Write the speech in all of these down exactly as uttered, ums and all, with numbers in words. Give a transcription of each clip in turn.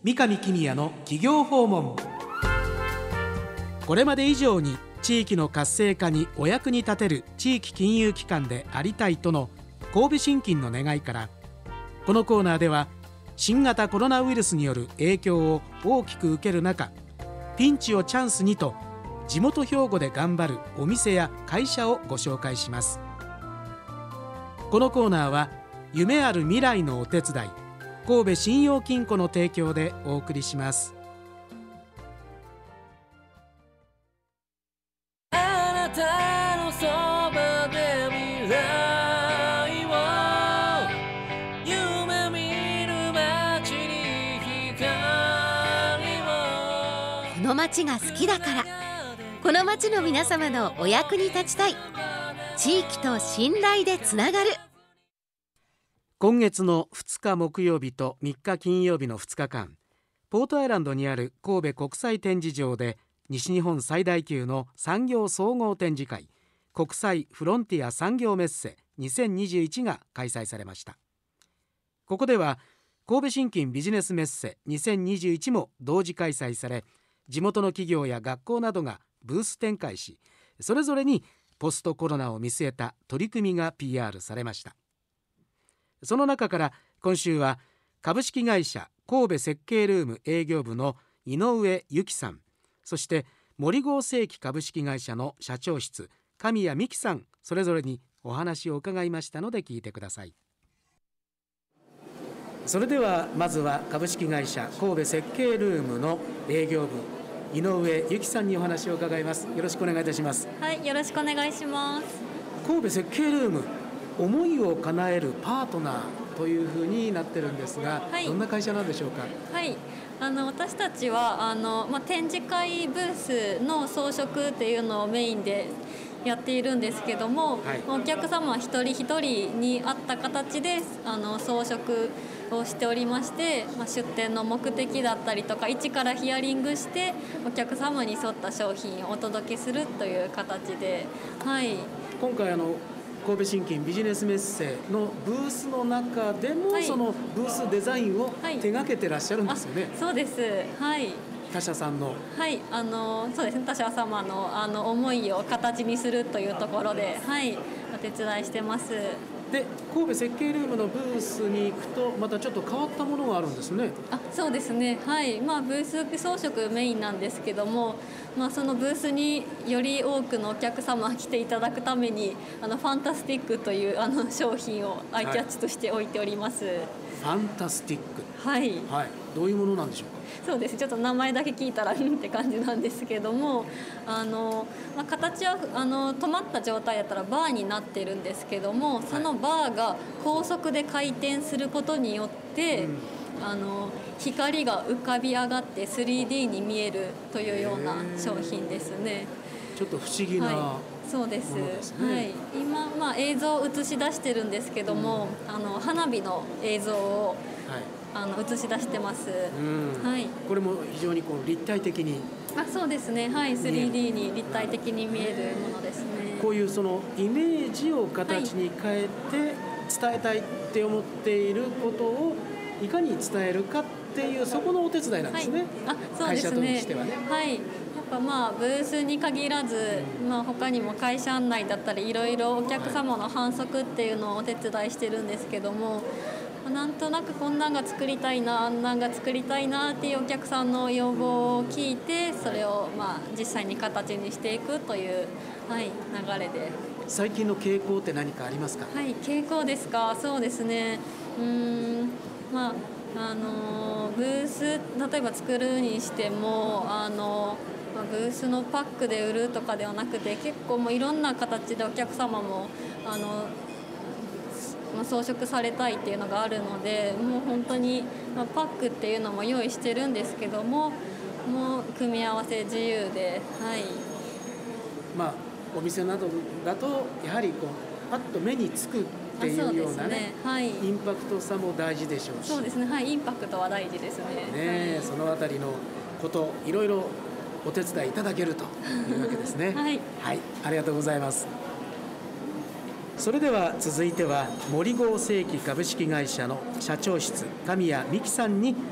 三上公也の企業訪問。これまで以上に地域の活性化にお役に立てる地域金融機関でありたいとの神戸信金の願いから、このコーナーでは新型コロナウイルスによる影響を大きく受ける中、ピンチをチャンスにと地元兵庫で頑張るお店や会社をご紹介します。このコーナーは夢ある未来のお手伝い、神戸信用金庫の提供でお送りします。 あなたのそばで未来を夢見る街に光を。 この街が好きだから、この街の皆様のお役に立ちたい、地域と信頼でつながる。 今月のふつか木曜日とみっか金曜日のふつかかん、ポートアイランドにある神戸国際展示場で西日本最大級の産業総合展示会、国際フロンティア産業メッセにせんにじゅういちが開催されました。ここでは神戸信金ビジネスメッセにせんにじゅういちも同時開催され、地元の企業や学校などがブース展開し、それぞれにポストコロナを見据えた取り組みが ピーアール されました。その中から今週は株式会社神戸設計ルーム営業部の井上由紀さん、そして森合成機株式会社の社長室神谷美希さん、それぞれにお話を伺いましたので聞いてください。それではまずは株式会社神戸設計ルームの営業部井上由紀さんにお話を伺います。よろしくお願いいたします。 はい、よろしくお願いします。 神戸設計ルーム、思いを叶えるパートナーというふうになってるんですが、はい、どんな会社なんでしょうか。 はい、あの私たちはあの、まあ、展示会ブースの装飾っていうのをメインでやっているんですけども、はい、お客様一人一人に合った形であの装飾をしておりまして、まあ、出店の目的だったりとか一からヒアリングしてお客様に沿った商品をお届けするという形で、はい、今回あの神戸信金ビジネスメッセのブースの中でも、はい、そのブースデザインを手掛けてらっしゃるんですよね。はい、そうです。はい。他社さんの。はい、あのそうですね。他社様のあの思いを形にするというところで、はい、お手伝いしてます。で、神戸設計ルームのブースに行くとまたちょっと変わったものがあるんですね。あ、そうですね。はい。まあブース装飾メインなんですけども、まあそのブースにより多くのお客様が来ていただくために、あのファンタスティックというあの商品をアイキャッチとして置いております。はい、ファンタスティック。はい。はい。どういうものなんでしょうか。そうです。ちょっと名前だけ聞いたらうんって感じなんですけども、あの、まあ、形はあの止まった状態だったらバーになってるんですけども、そのバーが高速で回転することによって、うん、あの光が浮かび上がって スリーディー に見えるというような商品ですね。ちょっと不思議な、はい、そうです。はい、今、まあ、映像を映し出してるんですけども、うん、あの花火の映像を、はい、あの映し出してます。うん、はい、これも非常にこう立体的に。あ、そうですね。はい、スリーディー に立体的に見えるものですね。こういうそのイメージを形に変えて伝えたいって思っていることをいかに伝えるかっていう、そこのお手伝いなんですね。はい、あ、そうですね。会社としてはね。はい。やっぱまあブースに限らず、まあ、他にも会社案内だったりいろいろお客様の反則っていうのをお手伝いしてるんですけども、なんとなくこんなんが作りたいな、あんなんが作りたいなっていうお客さんの要望を聞いて、それをまあ実際に形にしていくという、はい、流れで。最近の傾向って何かありますか。はい、傾向ですか。そうですね。うーん、まああのブース例えば作るにしても、あのブースのパックで売るとかではなくて、結構もういろんな形でお客様もあの装飾されたいっていうのがあるので、もう本当に、まあ、パックっていうのも用意してるんですけども、もう組み合わせ自由で、はい。まあお店などだとやはりこうパッと目につくっていうような ね, ね、はい、インパクトさも大事でしょうし。そうですね。はい、インパクトは大事ですね。ね、はい、そのあたりのこといろいろお手伝いいただけるというわけですね。はい、はい、ありがとうございます。それでは続いては森合成機株式会社の社長室神谷美希さんにお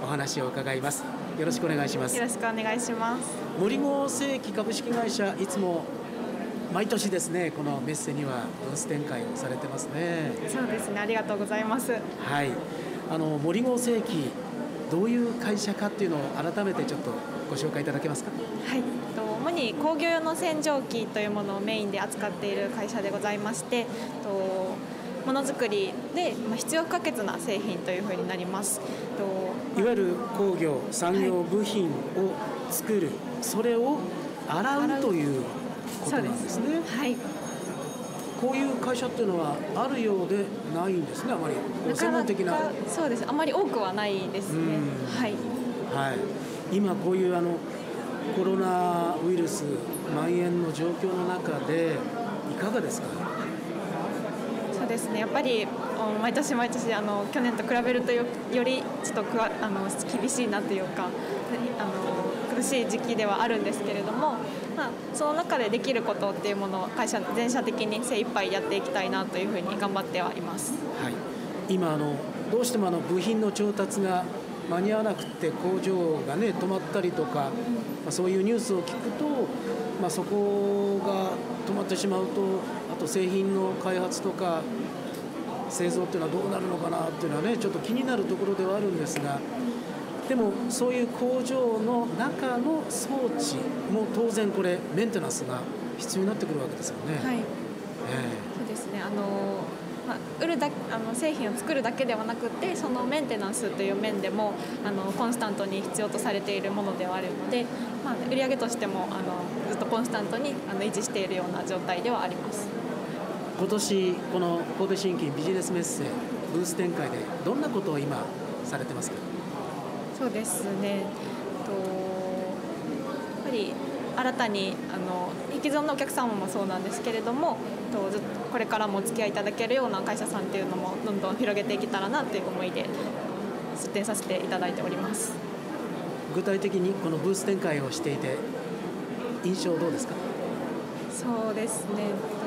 話を伺います。よろしくお願いします。 よろしくお願いします。 森郷正樹株式会社、いつも毎年ですね、このメッセにはブース展開をされてますね。 そうですね、ありがとうございます。 はい、あの森郷正樹、どういう会社かっていうのを改めてちょっとご紹介いただけますか。 はい、と主に工業用の洗浄機というものをメインで扱っている会社でございまして、とものづくりで必要不可欠な製品というふうになります。 いわゆる工業産業部品を作る、はい、それを洗うということなんですね。 はい、 こういう会社っていうのはあるようでないんですね。あまり専門的な。 そうです。あまり多くはないですね。はい。 はい。今こういうあのコロナウイルス蔓延の状況の中でいかがですか。 そうですね。やっぱり毎年毎年あの去年と比べると よ, よりちょっとくわあの厳しいなというか、あの苦しい時期ではあるんですけれども、まあ、その中でできることっていうものを会社全社的に精一杯やっていきたいなというふうに頑張ってはいます。はい、 今あのどうしてもあの部品の調達が間に合わなくて工場がね止まったりとか、まあ、そういうニュースを聞くと、まあ、そこが止まってしまうと、あと製品の開発とか製造っていうのはどうなるのかなっていうのはねちょっと気になるところではあるんですが、でもそういう工場の中の装置も当然これメンテナンスが必要になってくるわけですよね。 はい、 えー、 そうですね。あのまあ、売るだあの製品を作るだけではなくて、そのメンテナンスという面でもあのコンスタントに必要とされているものではあるので、まあ、売上としてもあのずっとコンスタントにあの維持しているような状態ではあります。 今年この神戸信金ビジネスメッセブース展開でどんなことを今されてますか。 そうですね、とやっぱり新たにあの既存のお客様もそうなんですけれども、とずっとこれからもお付き合いいただけるような会社さんっていうのもどんどん広げていけたらなという思いで出展させていただいております。 具体的にこのブース展開をしていて印象どうですか。 そうですね、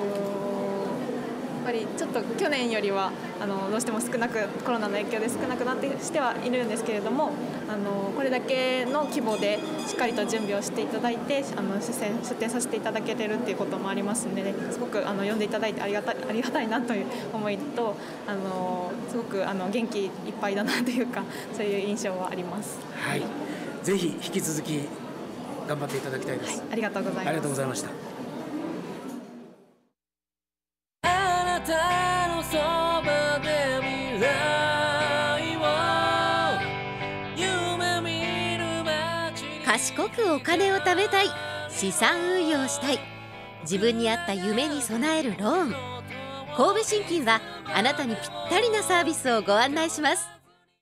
やっぱりちょっと去年よりはあのどうしても少なくコロナの影響で少なくなってしてはいるんですけれども、あのこれだけの規模でしっかりと準備をしていただいてあの出展、出展させていただけてるっていうこともありますので、ね、すごくあの呼んでいただいてありがたい、ありがたいなという思いと、あのすごくあの元気いっぱいだなというか、そういう印象はあります。 はい、ぜひ引き続き頑張っていただきたいです。 はい、ありがとうございます。 ありがとうございました。 賢くお金を貯めたい、資産運用したい、自分に合った夢に備えるローン。神戸信金はあなたにぴったりなサービスをご案内します。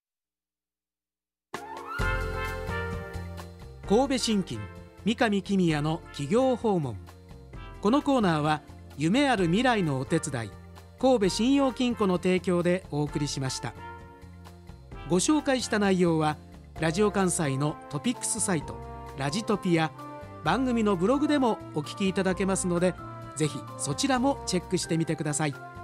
神戸信金三上公也の企業訪問。このコーナーは夢ある未来のお手伝い、神戸信用金庫の提供でお送りしました。ご紹介した内容はラジオ関西のトピックスサイトラジトピや番組のブログでもお聞きいただけますので、ぜひそちらもチェックしてみてください。